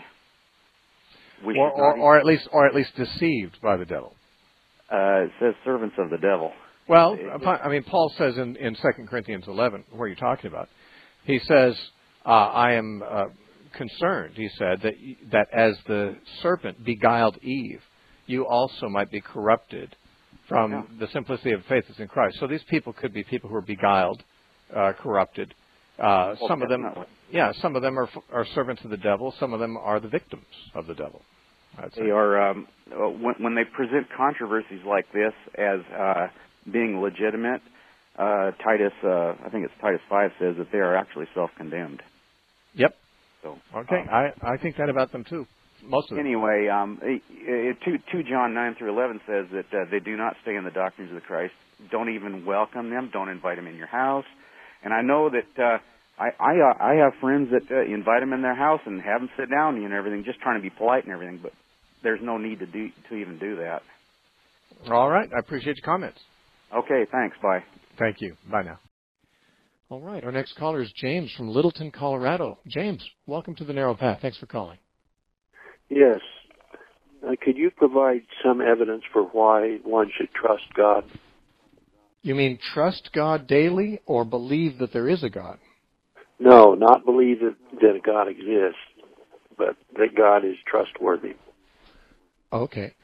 We or, or, or at least or at least deceived by the devil. Uh, it says servants of the devil. Well, I mean, Paul says in, in Second Corinthians eleven, where you're talking about, he says, uh, I am uh, concerned, he said, that that as the serpent beguiled Eve, you also might be corrupted from yeah. the simplicity of faith that's in Christ. So these people could be people who are beguiled, uh, corrupted. Uh, well, some of them, definitely. yeah, some of them are are servants of the devil. Some of them are the victims of the devil. They are um, when, when they present controversies like this as uh, being legitimate. Uh, Titus, uh, I think it's Titus five says that they are actually self-condemned. Yep. So okay, um, I I think that about them too. Most of them. Anyway, um, two, two John nine through eleven says that uh, they do not stay in the doctrines of the Christ. Don't even welcome them. Don't invite them in your house. And I know that uh, I I, uh, I have friends that uh, invite them in their house and have them sit down and everything, just trying to be polite and everything. But there's no need to do to even do that. All right, I appreciate your comments. Okay, thanks. Bye. Thank you. Bye now. All right, our next caller is James from Littleton, Colorado. James, welcome to the Narrow Path. Thanks for calling. Yes. Uh, could you provide some evidence for why one should trust God? You mean trust God daily or believe that there is a God? No, not believe that, that a God exists, but that God is trustworthy. Okay.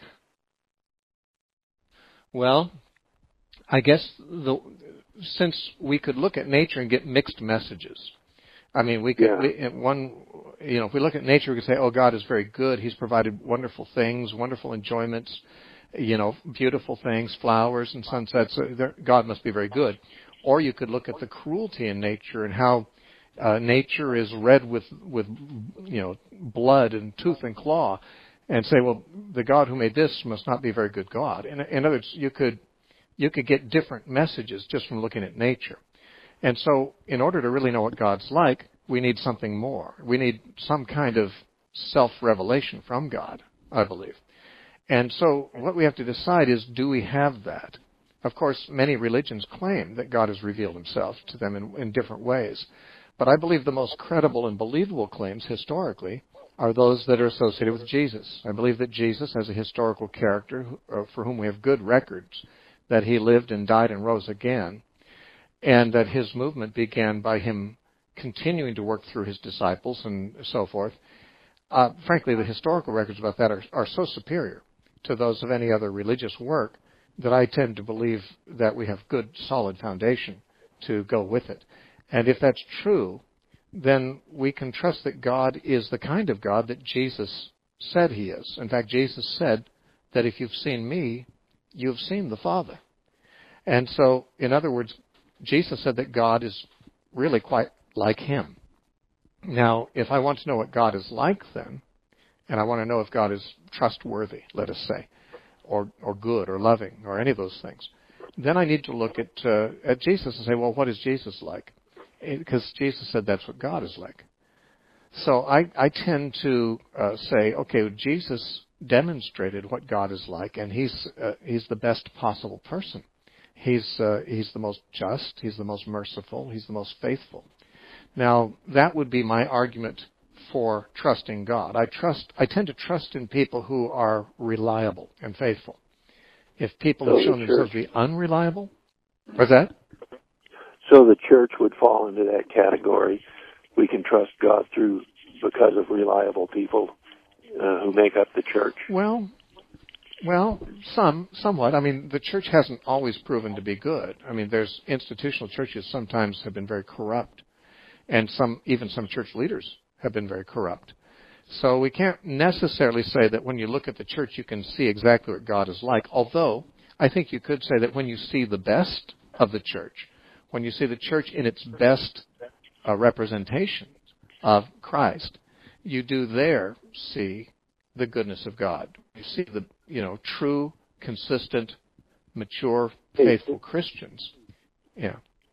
Well, I guess the since we could look at nature and get mixed messages. I mean, we could yeah. we, one, you know, if we look at nature, we could say, "Oh, God is very good. He's provided wonderful things, wonderful enjoyments, you know, beautiful things, flowers and sunsets. God must be very good." Or you could look at the cruelty in nature and how uh, nature is red with with you know blood and tooth and claw, and say, "Well, the God who made this must not be a very good God." In, in other words, you could you could get different messages just from looking at nature. And so in order to really know what God's like, we need something more. We need some kind of self-revelation from God, I believe. And so what we have to decide is, do we have that? Of course, many religions claim that God has revealed himself to them in, in different ways. But I believe the most credible and believable claims historically are those that are associated with Jesus. I believe that Jesus, as a historical character for whom we have good records, that he lived and died and rose again, and that his movement began by him continuing to work through his disciples and so forth. Uh, frankly, the historical records about that are, are so superior to those of any other religious work that I tend to believe that we have good, solid foundation to go with it. And if that's true, then we can trust that God is the kind of God that Jesus said he is. In fact, Jesus said that if you've seen me, you've seen the Father. And so, in other words, Jesus said that God is really quite like him. Now, if I want to know what God is like then, and I want to know if God is trustworthy, let us say, or or good or loving or any of those things, then I need to look at uh, at Jesus and say, well, what is Jesus like? Because Jesus said that's what God is like. So I, I tend to uh, say, okay, Jesus demonstrated what God is like, and he's uh, he's the best possible person. He's uh, he's the most just, he's the most merciful, he's the most faithful. Now, that would be my argument for trusting God. I trust I tend to trust in people who are reliable and faithful. If people So have shown the themselves church- to be unreliable, what's that? So the church would fall into that category. We can trust God through because of reliable people uh, who make up the church. Well, well, some, somewhat. I mean, the church hasn't always proven to be good. I mean, there's institutional churches sometimes have been very corrupt, and some, even some church leaders have been very corrupt. So we can't necessarily say that when you look at the church you can see exactly what God is like, although I think you could say that when you see the best of the church, when you see the church in its best uh, representation of Christ, you do there see the goodness of God. You see the, you know, true, consistent, mature, faithful Christians. Yeah.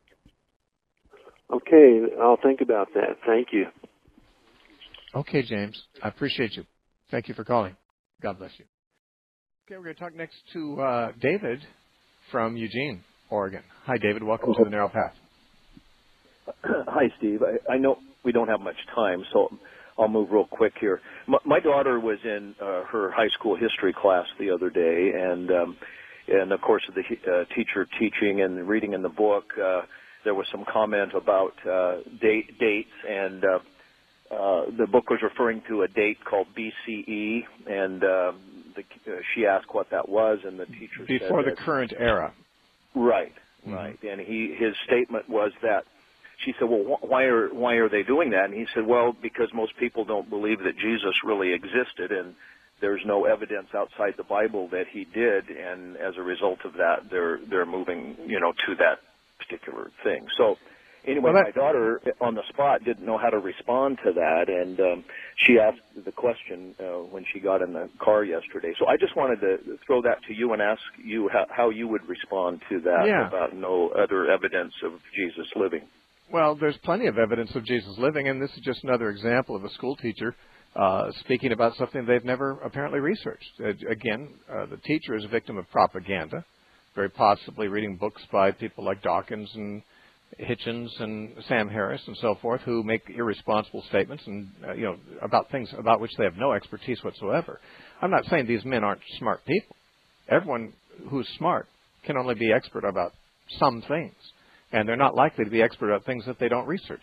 Okay, I'll think about that. Thank you. Okay, James. I appreciate you. Thank you for calling. God bless you. Okay, we're going to talk next to uh, David from Eugene, Oregon. Hi, David. Welcome to the Narrow Path. Hi, Steve. I, I know we don't have much time, so I'll move real quick here. My, my daughter was in uh, her high school history class the other day, and um, in the course of the uh, teacher teaching and reading in the book, uh, there was some comment about uh, date, dates, and uh, uh, the book was referring to a date called B C E, and uh, the, uh, she asked what that was, and the teacher Before said the that, current era. Right, Mm-hmm. right. And he his statement was that she said, well, wh- why are why are they doing that? And he said, well, because most people don't believe that Jesus really existed, and there's no evidence outside the Bible that he did, and as a result of that, they're they're moving, you know, to that particular thing. So anyway, Well, that- my daughter on the spot didn't know how to respond to that, and um, she asked the question uh, when she got in the car yesterday. So I just wanted to throw that to you and ask you how, how you would respond to that Yeah. about no other evidence of Jesus living. Well, there's plenty of evidence of Jesus living, and this is just another example of a school teacher uh, speaking about something they've never apparently researched. Uh, again, uh, the teacher is a victim of propaganda, very possibly reading books by people like Dawkins and Hitchens and Sam Harris and so forth, who make irresponsible statements and uh, you know about things about which they have no expertise whatsoever. I'm not saying these men aren't smart people. Everyone who's smart can only be expert about some things, and they're not likely to be expert about things that they don't research.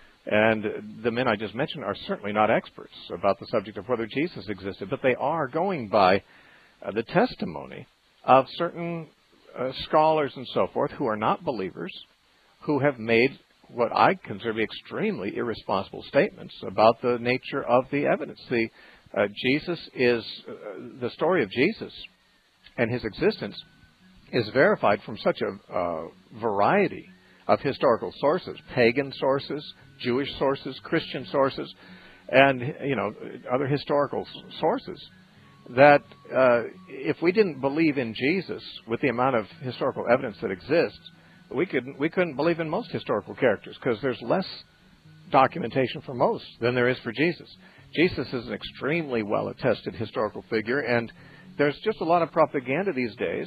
And the men I just mentioned are certainly not experts about the subject of whether Jesus existed, but they are going by uh, the testimony of certain uh, scholars and so forth who are not believers, who have made what I consider to be extremely irresponsible statements about the nature of the evidence. The uh, Jesus is uh, the story of Jesus and his existence is verified from such a uh, variety of historical sources: pagan sources, Jewish sources, Christian sources, and you know other historical sources. That uh, if we didn't believe in Jesus with the amount of historical evidence that exists, we couldn't we couldn't believe in most historical characters, because there's less documentation for most than there is for Jesus. Jesus is an extremely well-attested historical figure, and there's just a lot of propaganda these days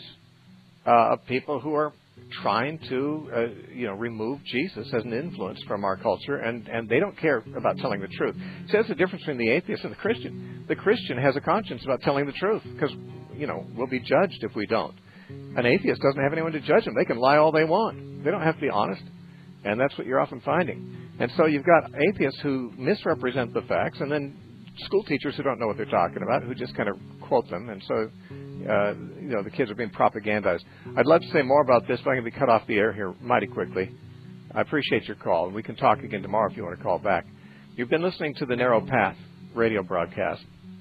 uh, of people who are trying to uh, you know remove Jesus as an influence from our culture, and, and they don't care about telling the truth. See, that's the difference between the atheist and the Christian. The Christian has a conscience about telling the truth, because you know we'll be judged if we don't. An atheist doesn't have anyone to judge them. They can lie all they want. They don't have to be honest. And that's what you're often finding. And so you've got atheists who misrepresent the facts, and then school teachers who don't know what they're talking about, who just kind of quote them. And so, uh, you know, the kids are being propagandized. I'd love to say more about this, but I'm going to be cut off the air here mighty quickly. I appreciate your call, and we can talk again tomorrow if you want to call back. You've been listening to the Narrow Path radio broadcast.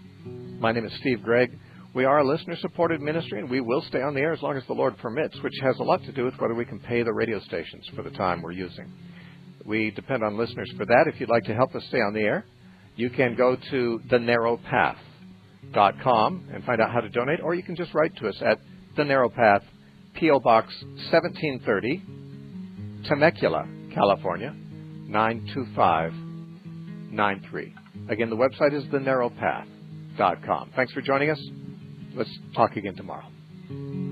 My name is Steve Gregg. We are a listener-supported ministry, and we will stay on the air as long as the Lord permits, which has a lot to do with whether we can pay the radio stations for the time we're using. We depend on listeners for that. If you'd like to help us stay on the air, you can go to the narrow path dot com and find out how to donate, or you can just write to us at The Narrow Path, P O Box seventeen thirty, Temecula, California, nine two five nine three. Again, the website is the narrow path dot com. Thanks for joining us. Let's talk again tomorrow.